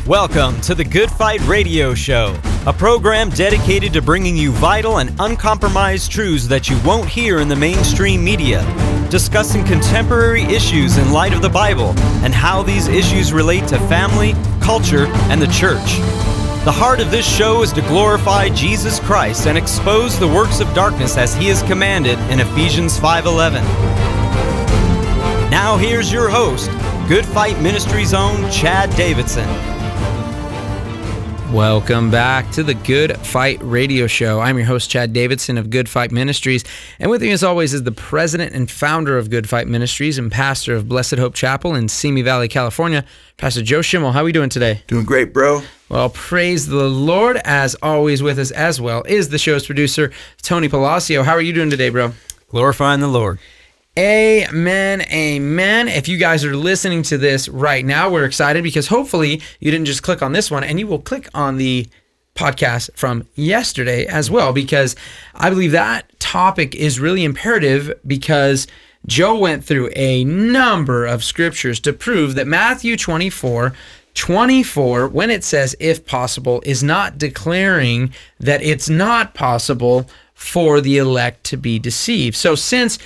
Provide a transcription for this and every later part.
Welcome to the Good Fight Radio Show, a program dedicated to bringing you vital and uncompromised truths that you won't hear in the mainstream media, discussing contemporary issues in light of the Bible and how these issues relate to family, culture, and the church. The heart of this show is to glorify Jesus Christ and expose the works of darkness as He is commanded in Ephesians 5:11. Now here's your host, Good Fight Ministries' own Chad Davidson. Welcome back to the Good Fight Radio Show. I'm your host, Chad Davidson of Good Fight Ministries, and with me as always is the president and founder of Good Fight Ministries and pastor of Blessed Hope Chapel in Simi Valley, California, Pastor Joe Schimmel. How are we doing today? Doing great, bro. Well, praise the Lord. As always with us as well is the show's producer, Tony Palacio. How are you doing today, bro? Glorifying the Lord. Amen, amen. If you guys are listening to this right now, we're excited because hopefully you didn't just click on this one and you will click on the podcast from yesterday as well, because I believe that topic is really imperative because Joe went through a number of scriptures to prove that Matthew 24, when it says if possible, is not declaring that it's not possible for the elect to be deceived. So since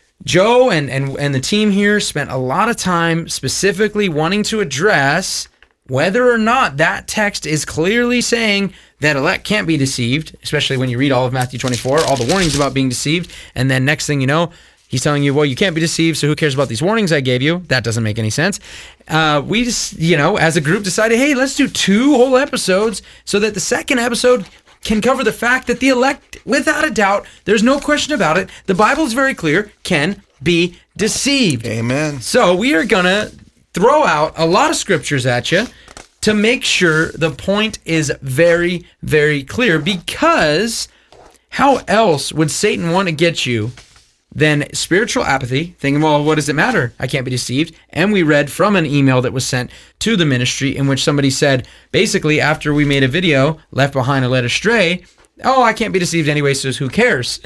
Joe and the team here spent a lot of time specifically wanting to address whether or not that text is clearly saying that elect can't be deceived, especially when you read all of Matthew 24, all the warnings about being deceived, and then next thing you know, he's telling you, well, you can't be deceived, so who cares about these warnings I gave you? That doesn't make any sense. We just, as a group decided, hey, let's do 2 whole episodes so that the second episode can cover the fact that the elect, without a doubt, there's no question about it, the Bible is very clear, can be deceived. Amen. So we are going to throw out a lot of scriptures at you to make sure the point is very, very clear, because how else would Satan want to get you than spiritual apathy, thinking, well, what does it matter? I can't be deceived. And we read from an email that was sent to the ministry in which somebody said, basically, after we made a video, Left Behind or Led Astray, oh, I can't be deceived anyway, so who cares?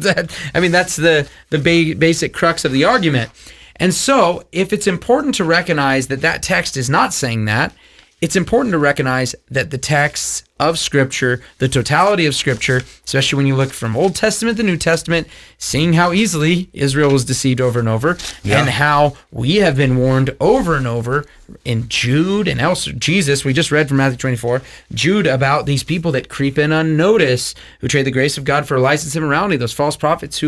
That's the basic crux of the argument. And so, if it's important to recognize that that text is not saying that, it's important to recognize that the texts of Scripture, the totality of Scripture, especially when you look from Old Testament to New Testament, seeing how easily Israel was deceived over and over, and how we have been warned over and over in Jude and else Jesus, we just read from Matthew 24, Jude, about these people that creep in unnoticed, who trade the grace of God for a license of immorality, those false prophets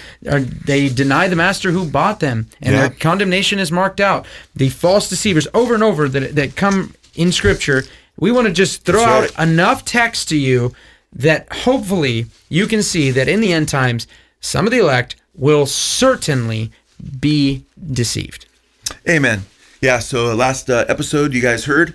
they deny the master who bought them, and their condemnation is marked out. The false deceivers over and over that come in Scripture. We want to just throw out enough text to you that hopefully you can see that in the end times, some of the elect will certainly be deceived. Amen. Yeah, so last episode you guys heard,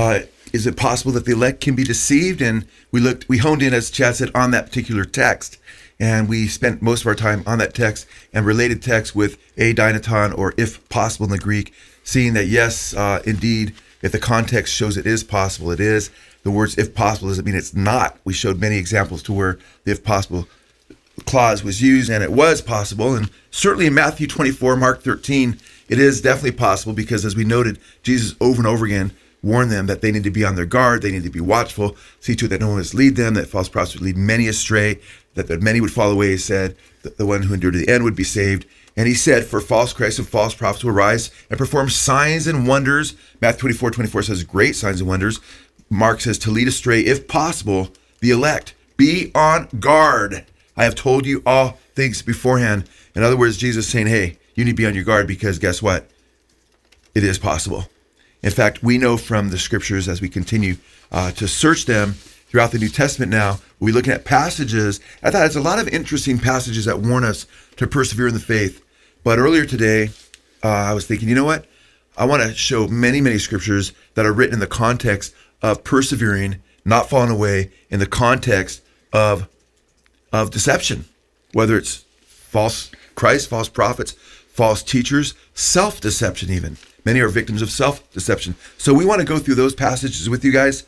is it possible that the elect can be deceived? And we honed in, as Chad said, on that particular text. And we spent most of our time on that text and related text with Dineton, or if possible in the Greek, seeing that yes, indeed, if the context shows it is possible, it is. The words if possible doesn't mean it's not. We showed many examples to where the if possible clause was used and it was possible. And certainly in Matthew 24, Mark 13, it is definitely possible, because as we noted, Jesus over and over again warned them that they need to be on their guard, they need to be watchful, see to it that no one mislead them, that false prophets would lead many astray, that many would fall away. He said that the one who endured to the end would be saved. And he said, for false Christs and false prophets will rise and perform signs and wonders. Matthew 24 says great signs and wonders. Mark says to lead astray, if possible, the elect. Be on guard. I have told you all things beforehand. In other words, Jesus is saying, hey, you need to be on your guard, because guess what? It is possible. In fact, we know from the scriptures, as we continue to search them throughout the New Testament now, we're looking at passages. I thought it's a lot of interesting passages that warn us to persevere in the faith. But earlier today, I was thinking, you know what? I want to show many, many scriptures that are written in the context of persevering, not falling away, in the context of deception, whether it's false Christ, false prophets, false teachers, self-deception even. Many are victims of self-deception. So we want to go through those passages with you guys.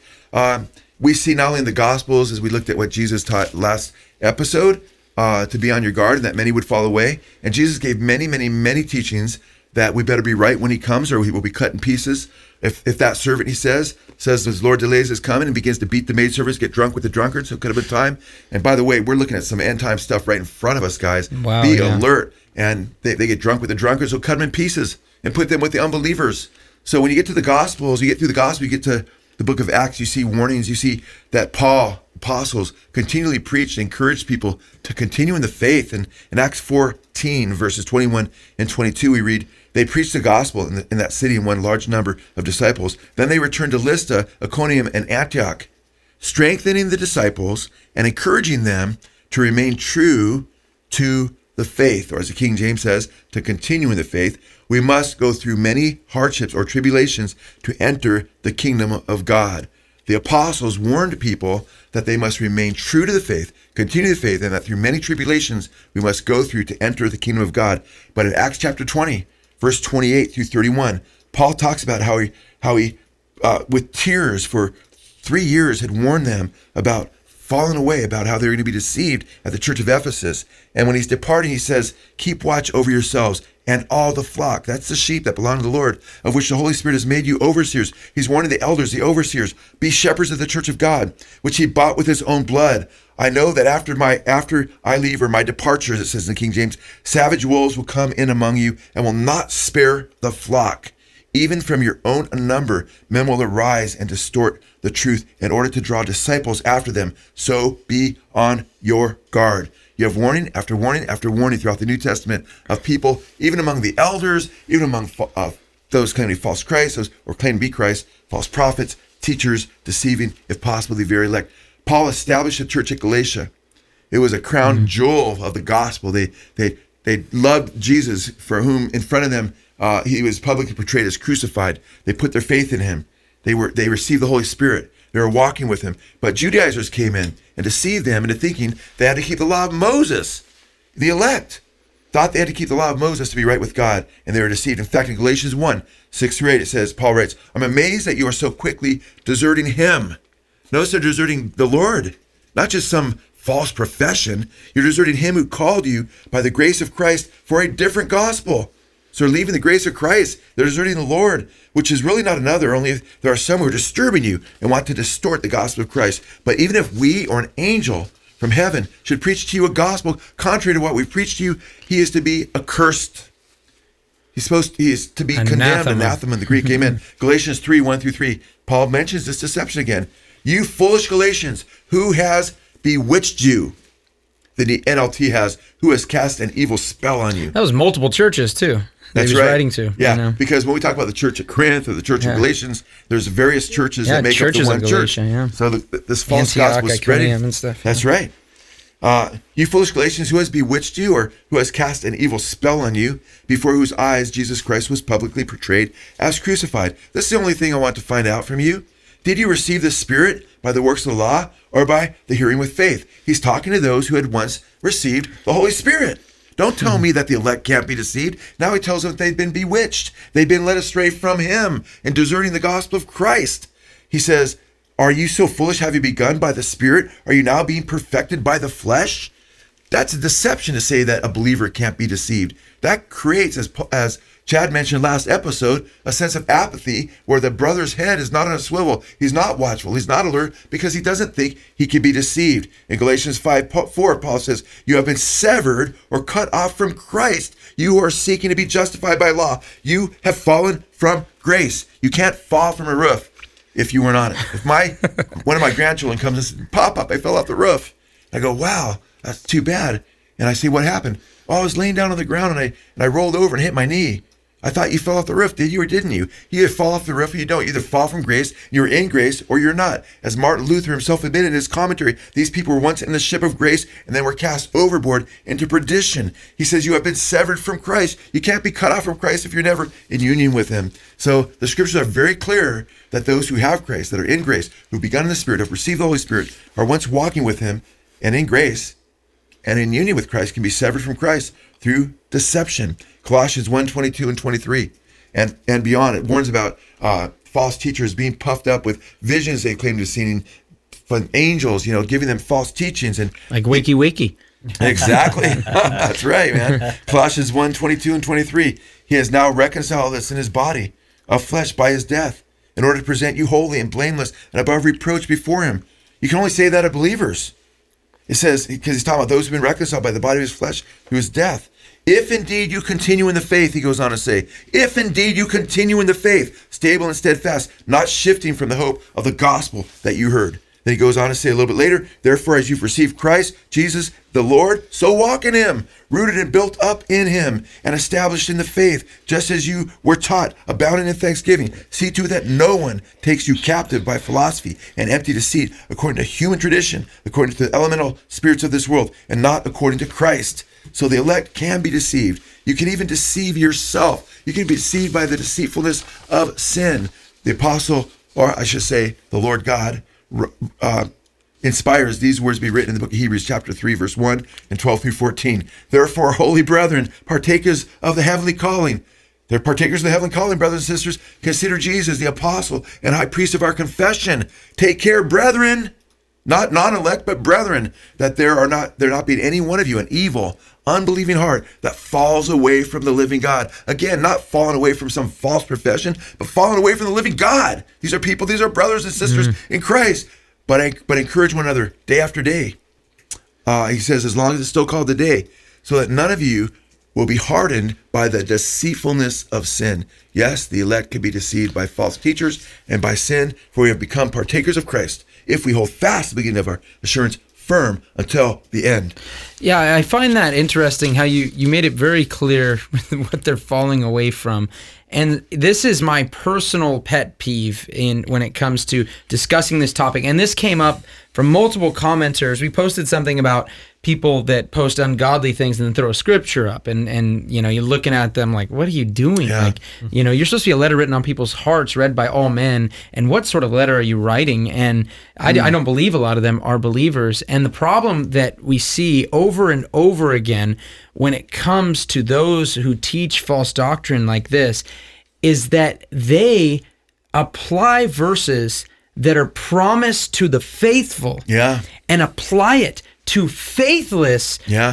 We see not only in the Gospels, as we looked at what Jesus taught last episode, to be on your guard, and that many would fall away. And Jesus gave many, many, many teachings that we better be right when he comes, or he will be cut in pieces. If that servant, he says his Lord delays his coming and begins to beat the maidservants, get drunk with the drunkards, so it could have been time. And by the way, we're looking at some end time stuff right in front of us, guys. Wow, Be yeah. alert. And they get drunk with the drunkards, so cut them in pieces and put them with the unbelievers. So when you get to the Gospels, you get through the Gospel, you get to the book of Acts, you see warnings, you see that Paul, apostles, continually preached and encouraged people to continue in the faith. And in Acts 14, verses 21 and 22, we read, they preached the gospel in that city and won a large number of disciples. Then they returned to Lystra, Iconium, and Antioch, strengthening the disciples and encouraging them to remain true to the faith, or as the King James says, to continue in the faith. We must go through many hardships or tribulations to enter the kingdom of God. The apostles warned people that they must remain true to the faith, continue the faith, and that through many tribulations we must go through to enter the kingdom of God. But in Acts chapter 20, verse 28 through 31, Paul talks about how he with tears for 3 years had warned them about falling away, about how they were going to be deceived at the church of Ephesus. And when he's departing, he says, keep watch over yourselves and all the flock. That's the sheep that belong to the Lord, of which the Holy Spirit has made you overseers. He's warning the elders, the overseers, be shepherds of the church of God, which he bought with his own blood. I know that after I leave, or my departure, as it says in King James, savage wolves will come in among you and will not spare the flock. Even from your own number, men will arise and distort the truth in order to draw disciples after them. So be on your guard. You have warning after warning after warning throughout the New Testament of people, even among the elders, even among those claiming to be false Christ, those or claim to be Christ, false prophets, teachers, deceiving, if possible, the very elect. Paul established a church at Galatia. It was a crown jewel of the gospel. They loved Jesus, for whom in front of them he was publicly portrayed as crucified. They put their faith in him. They received the Holy Spirit. They were walking with him. But Judaizers came in and deceived them into thinking they had to keep the law of Moses. The elect thought they had to keep the law of Moses to be right with God, and they were deceived. In fact, in Galatians 1, 6-8, it says, Paul writes, I'm amazed that you are so quickly deserting him. Notice they're deserting the Lord, not just some false profession. You're deserting him who called you by the grace of Christ for a different gospel. So they're leaving the grace of Christ. They're deserting the Lord, which is really not another, only if there are some who are disturbing you and want to distort the gospel of Christ. But even if we or an angel from heaven should preach to you a gospel contrary to what we preach to you, he is to be accursed. He is to be condemned, anathema in the Greek. Amen. Galatians 3, 1-3. Paul mentions this deception again. You foolish Galatians, who has bewitched you? The NLT has, who has cast an evil spell on you? That was multiple churches too. That's he was right. writing to. Yeah, you know? Because when we talk about the church at Corinth or the church of Galatians, there's various churches that make up the churches one of church. Galatia, yeah. So this false Antioch, gospel is Iconium spreading. and stuff. That's right. You foolish Galatians, who has bewitched you, or who has cast an evil spell on you, before whose eyes Jesus Christ was publicly portrayed as crucified? This is the only thing I want to find out from you. Did you receive the Spirit by the works of the law, or by the hearing with faith? He's talking to those who had once received the Holy Spirit. Don't tell me that the elect can't be deceived. Now he tells them that they've been bewitched. They've been led astray from him and deserting the gospel of Christ. He says, are you so foolish? Have you begun by the Spirit? Are you now being perfected by the flesh? That's a deception to say that a believer can't be deceived. That creates, as Chad mentioned last episode, a sense of apathy where the brother's head is not on a swivel. He's not watchful. He's not alert because he doesn't think he can be deceived. In Galatians 5:4, Paul says, you have been severed or cut off from Christ. You who are seeking to be justified by law. You have fallen from grace. You can't fall from a roof if you weren't on it. If one of my grandchildren comes and says, Pop, I fell off the roof. I go, wow, that's too bad. And I say, what happened? Oh, I was laying down on the ground and I rolled over and hit my knee. I thought you fell off the roof, did you or didn't you? You either fall off the roof or you don't. You either fall from grace, you're in grace, or you're not. As Martin Luther himself admitted in his commentary, these people were once in the ship of grace and then were cast overboard into perdition. He says you have been severed from Christ. You can't be cut off from Christ if you're never in union with him. So the scriptures are very clear that those who have Christ, that are in grace, who've begun in the Spirit, have received the Holy Spirit, are once walking with him and in grace and in union with Christ, can be severed from Christ through deception. Colossians 1:22-23 and beyond. It warns about false teachers being puffed up with visions they claim to have seen from angels, giving them false teachings. And like Wiki. Exactly. That's right, man. Colossians 1:22-23. He has now reconciled us in his body of flesh by his death, in order to present you holy and blameless and above reproach before him. You can only say that of believers. It says, because he's talking about those who have been reconciled by the body of his flesh through his death. If indeed you continue in the faith, he goes on to say, if indeed you continue in the faith, stable and steadfast, not shifting from the hope of the gospel that you heard. Then he goes on to say a little bit later, therefore, as you've received Christ, Jesus, the Lord, so walk in him, rooted and built up in him, and established in the faith, just as you were taught, abounding in thanksgiving. See to it that no one takes you captive by philosophy and empty deceit, according to human tradition, according to the elemental spirits of this world, and not according to Christ. So the elect can be deceived. You can even deceive yourself. You can be deceived by the deceitfulness of sin. The apostle, or I should say, the Lord God, inspires these words to be written in the book of Hebrews chapter 3 verse 1 and 12 through 14. Therefore, holy brethren, partakers of the heavenly calling. They're partakers of the heavenly calling, brothers and sisters. Consider Jesus the apostle and high priest of our confession. Take care, brethren, not non-elect, but brethren, that there not be in any one of you an evil, unbelieving heart that falls away from the living God. Again, not falling away from some false profession, but falling away from the living God. These are people, these are brothers and sisters in Christ. But encourage one another day after day. He says, as long as it's still called the day, so that none of you will be hardened by the deceitfulness of sin. Yes, the elect can be deceived by false teachers and by sin, for we have become partakers of Christ if we hold fast the beginning of our assurance firm until the end. Yeah, I find that interesting how you made it very clear what they're falling away from. And this is my personal pet peeve when it comes to discussing this topic. And this came up from multiple commenters. We posted something about people that post ungodly things and then throw a scripture up. And you know, you're looking at them like, what are you doing? Yeah. Like, you know, you're supposed to be a letter written on people's hearts, read by all men. And what sort of letter are you writing? And I don't believe a lot of them are believers. And the problem that we see over and over again when it comes to those who teach false doctrine like this is that they apply verses that are promised to the faithful and apply it to faithless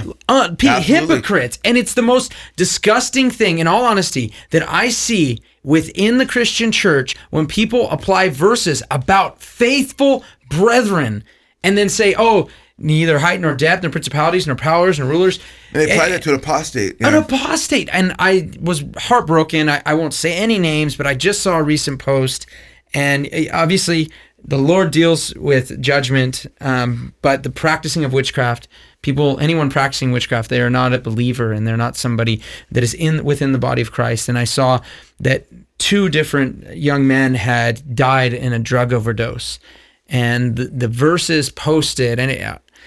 hypocrites. And it's the most disgusting thing, in all honesty, that I see within the Christian church when people apply verses about faithful brethren and then say, oh, neither height nor depth, nor principalities, nor powers, nor rulers. And they apply that to an apostate. An apostate. And I was heartbroken. I won't say any names, but I just saw a recent post. And obviously, the Lord deals with judgment, but the practicing of witchcraft, anyone practicing witchcraft, they are not a believer, and they're not somebody that is within the body of Christ. And I saw that 2 different young men had died in a drug overdose. And the verses posted, and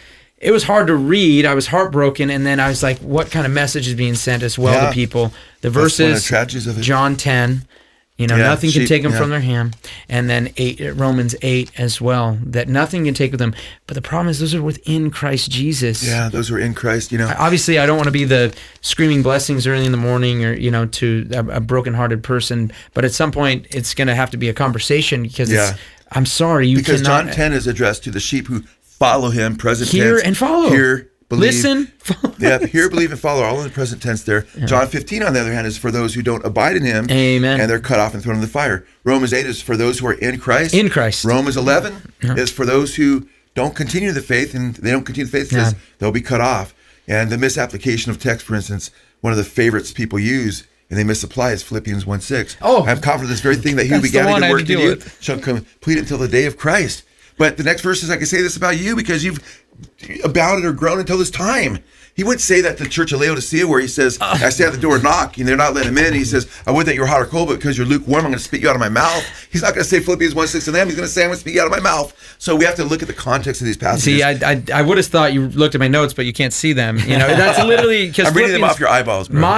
it was hard to read. I was heartbroken, and then I was like, what kind of message is being sent as well to people? The verses, John 10, nothing can take them from their hand. And then Romans 8 as well, that nothing can take them. But the problem is those are within Christ Jesus. Yeah, those are in Christ, Obviously, I don't want to be the screaming blessings early in the morning or, to a brokenhearted person. But at some point, it's going to have to be a conversation because I'm sorry, because cannot. John 10 is addressed to the sheep who follow him, present hear tense. And follow. Hear, believe. Listen. Hear, believe, and follow, all in the present tense there. Yeah. John 15, on the other hand, is for those who don't abide in him. Amen. And they're cut off and thrown in the fire. Romans 8 is for those who are in Christ. In Christ. Romans 11 is for those who don't continue the faith, and they don't continue the faith, says they'll be cut off. And the misapplication of text, for instance, one of the favorites people use, and they misapply, is Philippians 1:6. Oh, I'm confident this very thing that he who began a good work in you shall complete until the day of Christ. But the next verse is, I can say this about you because you've abounded or grown until this time. He wouldn't say that to the church of Laodicea, where he says, I stand at the door and knock, and they're not letting him in. And he says, I would that you were hot or cold, but because you're lukewarm, I'm going to spit you out of my mouth. He's not going to say Philippians 1:6 to them. He's going to say, I'm going to spit you out of my mouth. So we have to look at the context of these passages. See, I would have thought you looked at my notes, but you can't see them. That's literally because I'm reading them off your eyeballs, bro.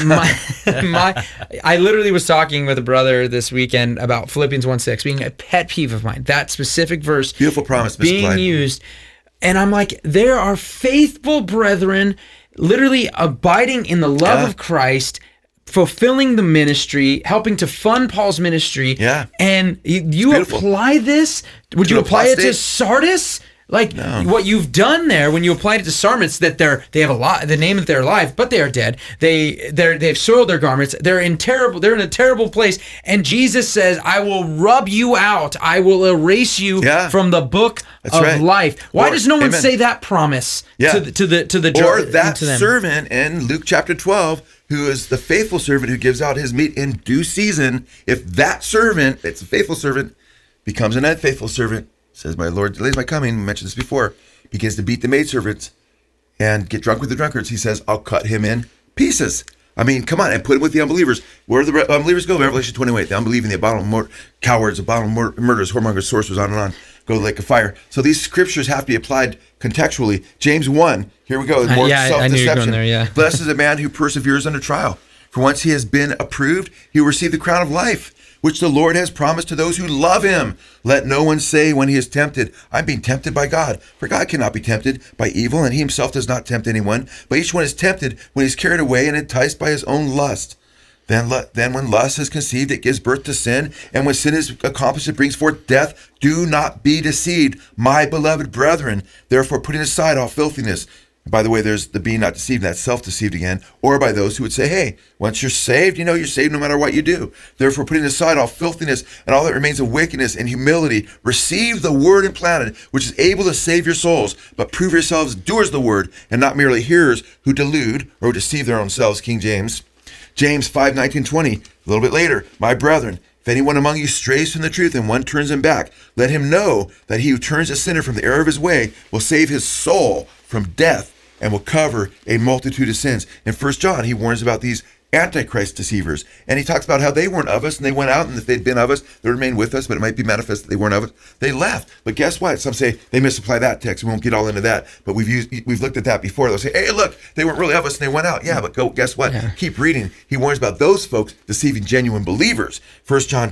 I literally was talking with a brother this weekend about Philippians 1:6 being a pet peeve of mine. That specific verse, beautiful promise, being used, and I'm like, there are faithful brethren, literally abiding in the love of Christ, fulfilling the ministry, helping to fund Paul's ministry. Yeah. And you apply this? Would you apply it to Sardis? Like what you've done there when you applied it to Sarments, that they have the name that they're alive, but they are dead. They've soiled their garments. They're in a terrible place. And Jesus says, I will rub you out. I will erase you from the book of life. Why does no one say that promise to the or that servant in Luke chapter 12, who is the faithful servant who gives out his meat in due season? If that servant, it's a faithful servant, becomes an unfaithful servant, says, my Lord delays my coming, we mentioned this before, begins to beat the maidservants and get drunk with the drunkards, he says, I'll cut him in pieces. I mean, come on, and put him with the unbelievers. Where do the unbelievers go? Revelation 28, the unbelieving, the abominable cowards, abominable murderers, whoremongers, sorcerers, on and on, go to the lake of fire. So these scriptures have to be applied contextually. James 1, here we go, more self-deception. I knew you were going there, Blessed is a man who perseveres under trial. For once he has been approved, he will receive the crown of life, which the Lord has promised to those who love him. Let no one say when he is tempted, I'm being tempted by God. For God cannot be tempted by evil, and he himself does not tempt anyone. But each one is tempted when he is carried away and enticed by his own lust. Then when lust is conceived, it gives birth to sin. And when sin is accomplished, it brings forth death. Do not be deceived, my beloved brethren. Therefore, putting aside all filthiness. By the way, there's the being not deceived, that's self-deceived again, or by those who would say, hey, once you're saved, you're saved no matter what you do. Therefore, putting aside all filthiness and all that remains of wickedness and humility, receive the word implanted, which is able to save your souls. But prove yourselves doers of the word, and not merely hearers who delude or deceive their own selves, King James. James 5:19-20, a little bit later, my brethren, if anyone among you strays from the truth and one turns him back, let him know that he who turns a sinner from the error of his way will save his soul from death and will cover a multitude of sins. In 1 John, he warns about these Antichrist deceivers. And he talks about how they weren't of us and they went out, and if they'd been of us, they would remain with us, but it might be manifest that they weren't of us. They left. But guess what? Some say they misapply that text. We won't get all into that. But we've looked at that before. They'll say, hey, look, they weren't really of us and they went out. Yeah, but guess what? Yeah. Keep reading. He warns about those folks deceiving genuine believers. 1 John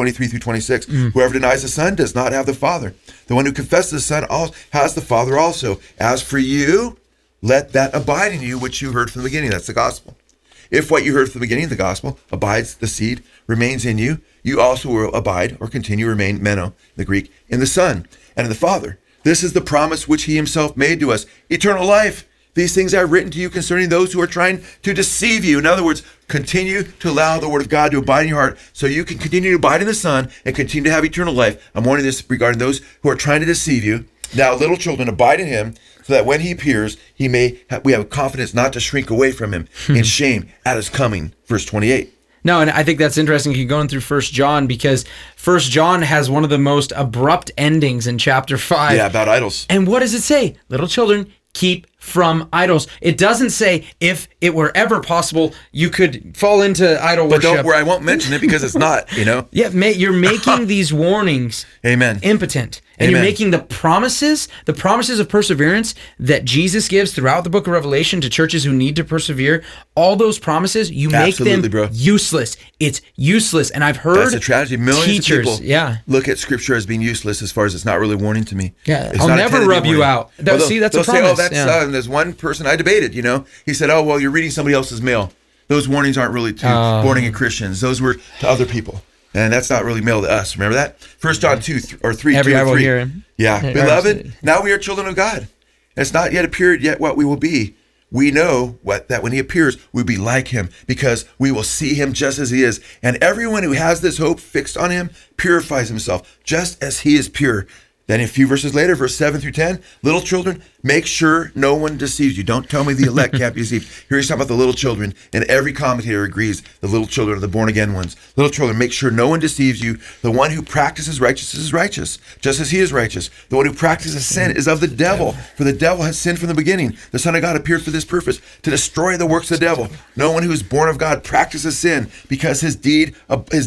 2:23-26. Whoever denies the Son does not have the Father. The one who confesses the Son has the Father also. As for you, let that abide in you which you heard from the beginning. That's the gospel. If what you heard from the beginning of the gospel abides, the seed remains in you, you also will abide or continue, remain, meno, the Greek, in the Son and in the Father. This is the promise which he himself made to us, eternal life. These things I have written to you concerning those who are trying to deceive you. In other words, continue to allow the word of God to abide in your heart so you can continue to abide in the Son and continue to have eternal life. I'm warning this regarding those who are trying to deceive you. Now, little children, abide in him, so that when he appears, we have confidence not to shrink away from him in shame at his coming. Verse 28. No, and I think that's interesting. You're going through 1 John because 1 John has one of the most abrupt endings in chapter 5. Yeah, about idols. And what does it say? Little children, keep from idols. It doesn't say if it were ever possible you could fall into idol worship. But I won't mention it because it's not, Yeah, you're making these warnings Amen. Impotent. And Amen. You're making the promises of perseverance that Jesus gives throughout the book of Revelation to churches who need to persevere. All those promises, you make them useless. It's useless. And I've heard that's a tragedy. Millions teachers, of people look at Scripture as being useless as far as it's not really warning to me. Yeah, I'll never rub you out. See, that's a promise. And there's one person I debated, He said, oh, well, you're reading somebody else's mail. Those warnings aren't really to born-again Christians. Those were to other people. And that's not really mail to us. Remember that? 1 John 2 or 3. Every eye will hear him. Yeah. Beloved, now we are children of God. It's not yet appeared yet what we will be. We know that when he appears, we'll be like him because we will see him just as he is. And everyone who has this hope fixed on him purifies himself just as he is pure. Then a few verses later, verse 7-10, little children, make sure no one deceives you. Don't tell me the elect can't be deceived. Here he's talking about the little children, and every commentator agrees the little children are the born-again ones. Little children, make sure no one deceives you. The one who practices righteousness is righteous, just as he is righteous. The one who practices sin is of the devil, for the devil has sinned from the beginning. The Son of God appeared for this purpose, to destroy the works of the devil. No one who is born of God practices sin, because his seed,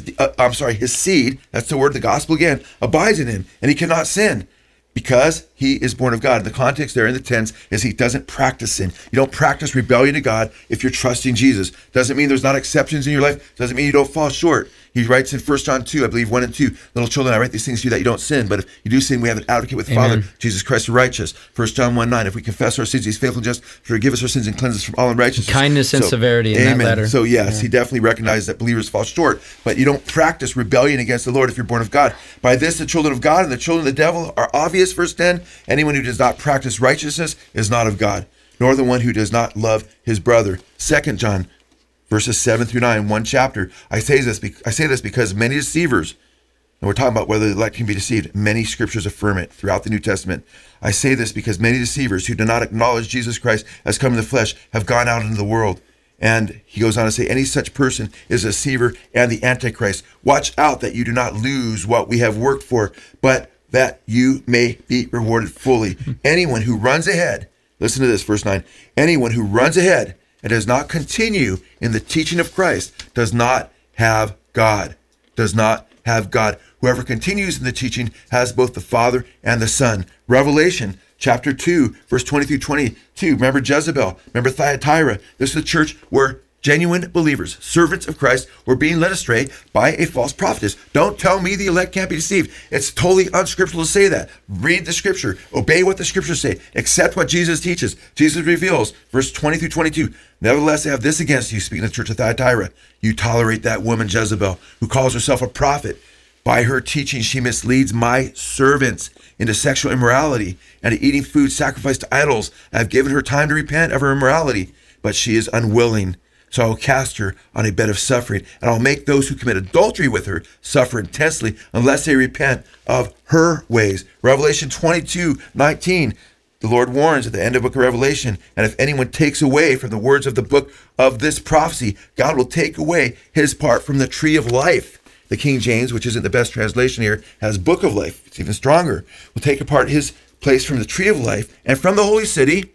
that's the word, the gospel again, abides in him, and he cannot sin. Because he is born of God. The context there in the tense is he doesn't practice sin. You don't practice rebellion to God if you're trusting Jesus. Doesn't mean there's not exceptions in your life. Doesn't mean you don't fall short. He writes in 1 John 2, I believe 1 and 2, little children, I write these things to you that you don't sin. But if you do sin, we have an advocate with the Father, Jesus Christ the righteous. 1 John 1:9, if we confess our sins, he's faithful and just to forgive us our sins and cleanse us from all unrighteousness. Kindness and severity in that letter. So yes, he definitely recognizes that believers fall short. But you don't practice rebellion against the Lord if you're born of God. By this, the children of God and the children of the devil are obvious. Verse 10, anyone who does not practice righteousness is not of God, nor the one who does not love his brother. 2 John verses 7 through 9, one chapter. I say this because many deceivers, and we're talking about whether the elect can be deceived. Many scriptures affirm it throughout the New Testament. I say this because many deceivers who do not acknowledge Jesus Christ as come in the flesh have gone out into the world. And he goes on to say, any such person is a deceiver and the Antichrist. Watch out that you do not lose what we have worked for, but that you may be rewarded fully. Anyone who runs ahead, listen to this, verse 9. Anyone who runs ahead and does not continue in the teaching of Christ does not have God. Does not have God. Whoever continues in the teaching has both the Father and the Son. Revelation chapter 2, verse 20 through 22. Remember Jezebel. Remember Thyatira. This is the church where genuine believers, servants of Christ, were being led astray by a false prophetess. Don't tell me the elect can't be deceived. It's totally unscriptural to say that. Read the scripture. Obey what the scriptures say. Accept what Jesus teaches. Jesus reveals, verse 20 through 22. Nevertheless, I have this against you, speaking of the church of Thyatira. You tolerate that woman Jezebel, who calls herself a prophet. By her teaching, she misleads my servants into sexual immorality and to eating food sacrificed to idols. I have given her time to repent of her immorality, but she is unwilling. So I will cast her on a bed of suffering, and I'll make those who commit adultery with her suffer intensely unless they repent of her ways. Revelation 22:19. The Lord warns at the end of the book of Revelation, and if anyone takes away from the words of the book of this prophecy, God will take away his part from the tree of life. The King James, which isn't the best translation here, has book of life. It's even stronger. Will take apart his place from the tree of life and from the holy city,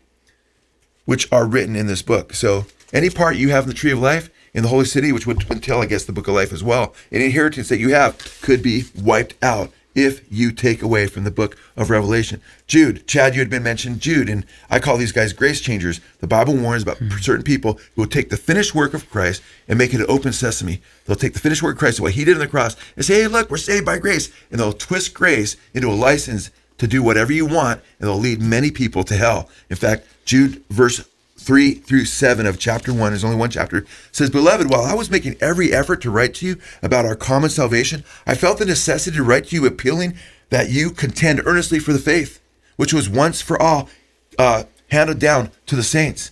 which are written in this book. So any part you have in the tree of life, in the holy city, which would entail, I guess, the book of life as well, any inheritance that you have could be wiped out if you take away from the book of Revelation. Jude, Chad, you had been mentioned Jude, and I call these guys grace changers. The Bible warns about certain people who will take the finished work of Christ and make it an open sesame. They'll take the finished work of Christ, what he did on the cross, and say, hey, look, we're saved by grace. And they'll twist grace into a license to do whatever you want, and they'll lead many people to hell. In fact, Jude, verse 3 through 7 of chapter 1, there's only one chapter, says, Beloved, while I was making every effort to write to you about our common salvation, I felt the necessity to write to you appealing that you contend earnestly for the faith, which was once for all handed down to the saints.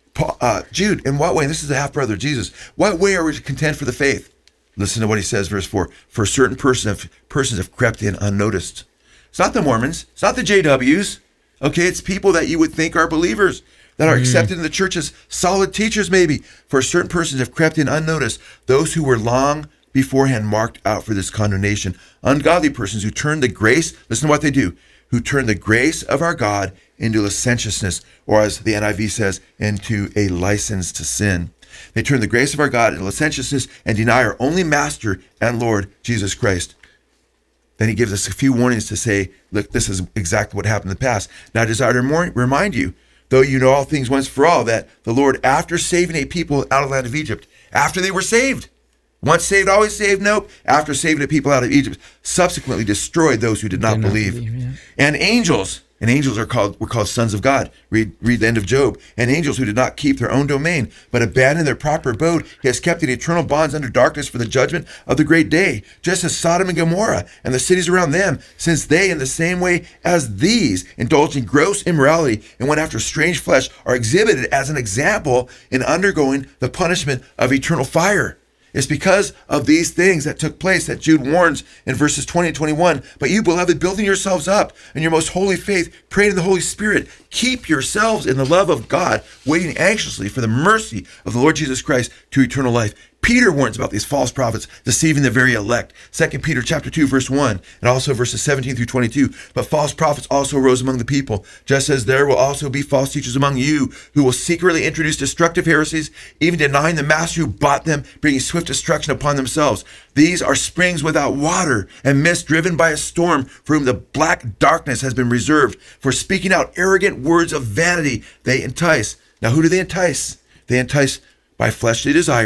Jude, in what way, and this is the half-brother of Jesus, what way are we to contend for the faith? Listen to what he says, verse 4. For certain persons have crept in unnoticed. It's not the Mormons. It's not the JWs. Okay, it's people that you would think are believers, that are accepted in the church as solid teachers maybe. For certain persons have crept in unnoticed, those who were long beforehand marked out for this condemnation. Ungodly persons who turn the grace, listen to what they do, who turn the grace of our God into licentiousness, or as the NIV says, into a license to sin. They turn the grace of our God into licentiousness and deny our only Master and Lord, Jesus Christ. Then he gives us a few warnings to say, look, this is exactly what happened in the past. Now I desire to remind you, though you know all things once for all, that the Lord, after saving a people out of the land of Egypt, after they were saved, once saved, always saved, nope, after saving a people out of Egypt, subsequently destroyed those who did not believe. Yeah. And angels were called sons of God. Read the end of Job. And angels who did not keep their own domain, but abandoned their proper abode, he has kept in eternal bonds under darkness for the judgment of the great day, just as Sodom and Gomorrah and the cities around them, since they, in the same way as these, indulged in gross immorality and went after strange flesh, are exhibited as an example in undergoing the punishment of eternal fire. It's because of these things that took place that Jude warns in verses 20 and 21. But you, beloved, building yourselves up in your most holy faith, praying in the Holy Spirit, keep yourselves in the love of God, waiting anxiously for the mercy of the Lord Jesus Christ to eternal life. Peter warns about these false prophets deceiving the very elect. 2 Peter chapter 2, verse 1, and also verses 17 through 22. But false prophets also arose among the people, just as there will also be false teachers among you, who will secretly introduce destructive heresies, even denying the master who bought them, bringing swift destruction upon themselves. These are springs without water, and mist driven by a storm, for whom the black darkness has been reserved. For speaking out arrogant words of vanity, they entice. Now who do they entice? They entice by fleshly desires,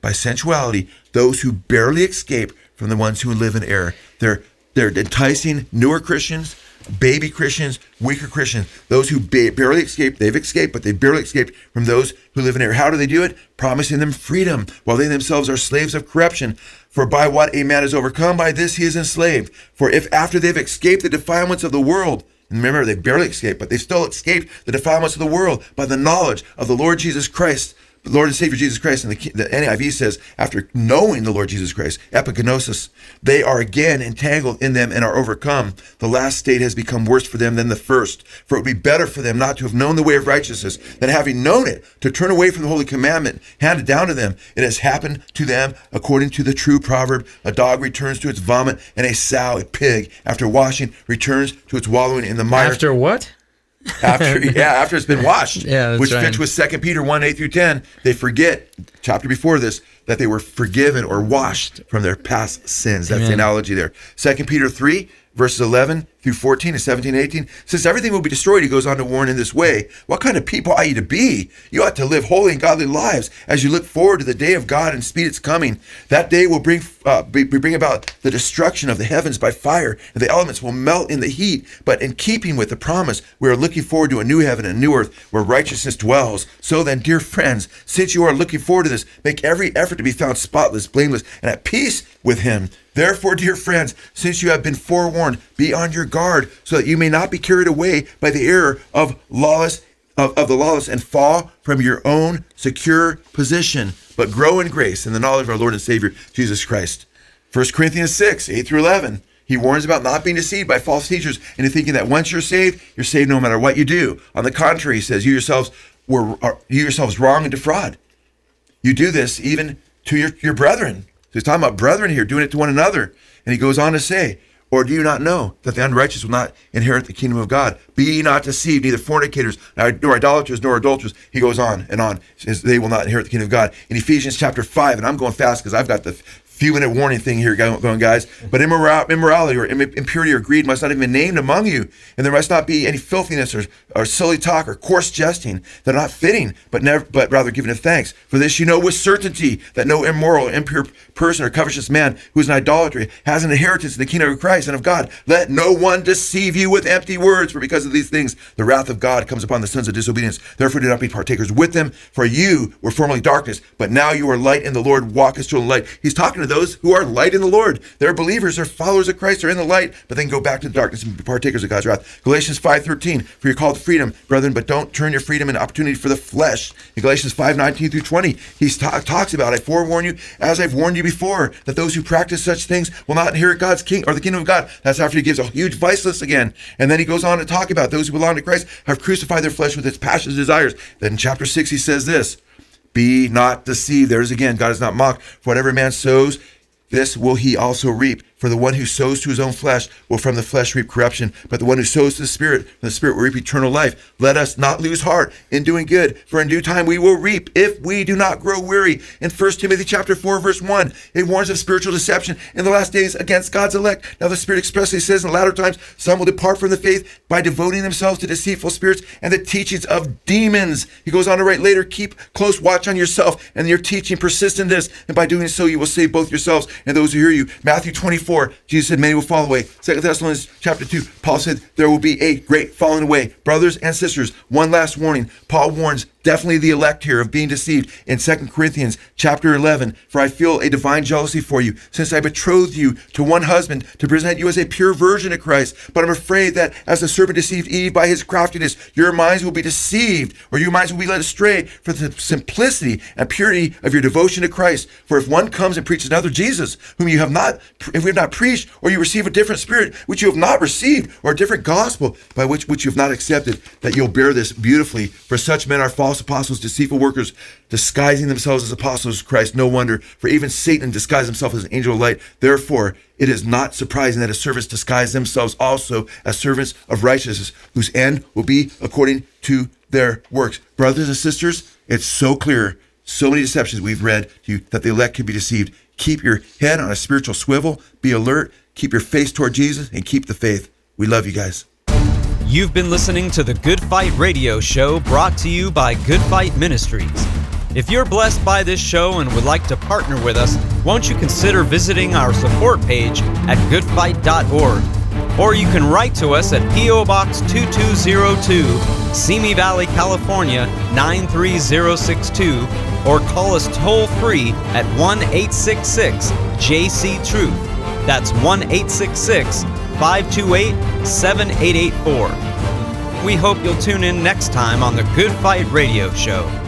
by sensuality those who barely escape from the ones who live in error. They're enticing newer Christians, baby Christians, weaker Christians, those who barely escape. They've escaped, but they barely escaped from those who live in error. How do they do it? Promising them freedom while they themselves are slaves of corruption. For by what a man is overcome, by this he is enslaved. For if after they've escaped the defilements of the world, and remember, they barely escaped, but they still escaped the defilements of the world by the knowledge of the Lord Jesus Christ, the Lord and Savior Jesus Christ. And the NIV says, after knowing the Lord Jesus Christ, epigenosis, they are again entangled in them and are overcome. The last state has become worse for them than the first. For it would be better for them not to have known the way of righteousness than having known it, to turn away from the holy commandment handed down to them. It has happened to them according to the true proverb, a dog returns to its vomit, and a sow, a pig, after washing, returns to its wallowing in the mire. After what? After it's been washed, that's which right. fits with 2 Peter 1:8-10. They forget, chapter before this, that they were forgiven or washed from their past sins. That's the analogy there. 2 Peter 3, verses 11-14 and 17-18. Since everything will be destroyed, he goes on to warn in this way, what kind of people ought you to be? You ought to live holy and godly lives as you look forward to the day of God and speed its coming. That day will bring about the destruction of the heavens by fire, and the elements will melt in the heat. But in keeping with the promise, we are looking forward to a new heaven and a new earth where righteousness dwells. So then, dear friends, since you are looking forward to this, make every effort to be found spotless, blameless, and at peace with him. Therefore, dear friends, since you have been forewarned, be on your guard, so that you may not be carried away by the error of the lawless and fall from your own secure position, but grow in grace and the knowledge of our Lord and Savior, Jesus Christ. 1 Corinthians 6, 8-11. He warns about not being deceived by false teachers into thinking that once you're saved no matter what you do. On the contrary, he says, you yourselves wrong and defraud. You do this even to your brethren. So he's talking about brethren here, doing it to one another. And he goes on to say, or do you not know that the unrighteous will not inherit the kingdom of God? Be ye not deceived, neither fornicators, nor idolaters, nor adulterers. He goes on and on. Says they will not inherit the kingdom of God. In Ephesians chapter 5, and I'm going fast because I've got the few-minute warning thing here going, guys. But immorality or impurity or greed must not even be named among you. And there must not be any filthiness or silly talk or coarse jesting that are not fitting, but rather giving of thanks. For this you know with certainty that no immoral, impure person or covetous man who is an idolater has an inheritance in the kingdom of Christ and of God. Let no one deceive you with empty words, for because of these things the wrath of God comes upon the sons of disobedience. Therefore do not be partakers with them, for you were formerly darkness, but now you are light in the Lord. Walk as children of light. He's talking to those who are light in the Lord. They're believers, they're followers of Christ, they're in the light, but then go back to the darkness and be partakers of God's wrath. Galatians 5:13, for you're called to freedom, brethren, but don't turn your freedom into opportunity for the flesh. In Galatians 5:19-20, he talks about, I forewarn you, as I've warned you before, that those who practice such things will not inherit God's king or the kingdom of God. That's after he gives a huge vice list again. And then he goes on to talk about those who belong to Christ have crucified their flesh with its passions and desires. Then in chapter 6, he says this, be not deceived. There's again, God is not mocked. For whatever man sows, this will he also reap. For the one who sows to his own flesh will from the flesh reap corruption, but the one who sows to the Spirit, from the Spirit will reap eternal life. Let us not lose heart in doing good, for in due time we will reap if we do not grow weary. In 1 Timothy chapter 4, verse 1, it warns of spiritual deception in the last days against God's elect. Now the Spirit expressly says in the latter times, some will depart from the faith by devoting themselves to deceitful spirits and the teachings of demons. He goes on to write later, keep close watch on yourself and your teaching, persist in this, and by doing so you will save both yourselves and those who hear you. Matthew 24, Jesus said many will fall away. 2 Thessalonians chapter 2, Paul said there will be a great falling away. Brothers and sisters, one last warning. Paul warns definitely the elect here of being deceived in 2 Corinthians chapter 11. For I feel a divine jealousy for you, since I betrothed you to one husband to present you as a pure virgin to Christ. But I'm afraid that as the serpent deceived Eve by his craftiness, your minds will be deceived, or your minds will be led astray for the simplicity and purity of your devotion to Christ. For if one comes and preaches another Jesus, whom you have not, if we have not preached, or you receive a different spirit which you have not received, or a different gospel by which you have not accepted, that you'll bear this beautifully. For such men are false apostles, deceitful workers, disguising themselves as apostles of Christ. No wonder, for even Satan disguised himself as an angel of light. Therefore, it is not surprising that his servants disguise themselves also as servants of righteousness, whose end will be according to their works. Brothers and sisters, it's so clear, so many deceptions we've read to you that the elect can be deceived. Keep your head on a spiritual swivel, be alert, keep your face toward Jesus, and keep the faith. We love you guys. You've been listening to the Good Fight Radio Show, brought to you by Good Fight Ministries. If you're blessed by this show and would like to partner with us, won't you consider visiting our support page at goodfight.org? Or you can write to us at P.O. Box 2202, Simi Valley, California 93062, or call us toll-free at 1-866-JC-TRUTH. That's 1-866-528-7884. We hope you'll tune in next time on the Good Fight Radio Show.